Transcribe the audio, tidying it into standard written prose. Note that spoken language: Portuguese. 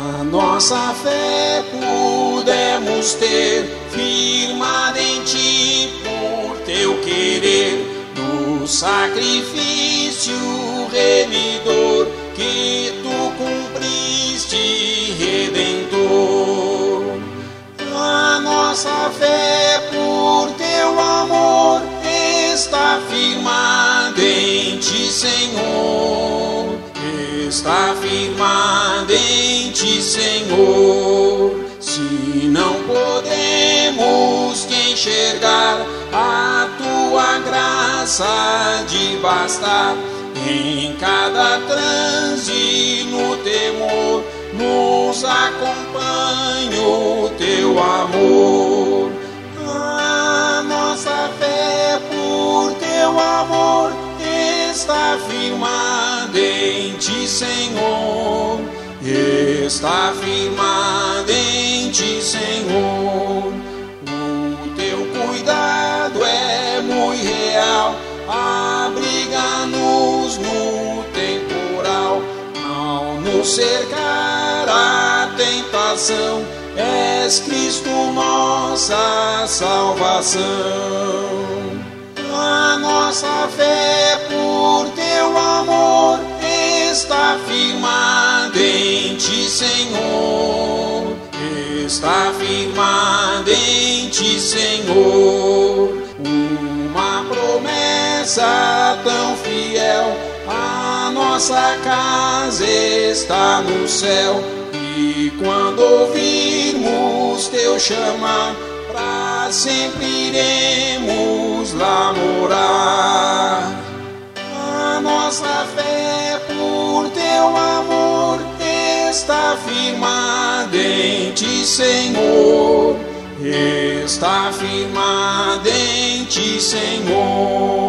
A nossa fé pudemos ter firmada em Ti por Teu querer, do sacrifício remidor que Tu cumpriste, Redentor. A nossa fé por Teu amor está firmada em Ti, Senhor. Está firmada em Ti, Senhor. Se não podemos te enxergar, a Tua graça de bastar. Em cada transe no temor, nos acompanha o Teu amor. A nossa fé por Teu amor está firmada em Ti, Senhor. Está firmada em Ti, Senhor. O Teu cuidado é muito real, abriga-nos no temporal. Ao nos cercar a tentação, és Cristo nossa salvação. A nossa fé por Teu amor está firmada em Ti, Senhor. Está firmada em Ti, Senhor. Uma promessa tão fiel, a nossa casa está no céu. E quando ouvirmos Teu chamar, para sempre iremos lá morar. A nossa fé por Teu amor está firmada em Ti, Senhor. Está firmada em Ti, Senhor.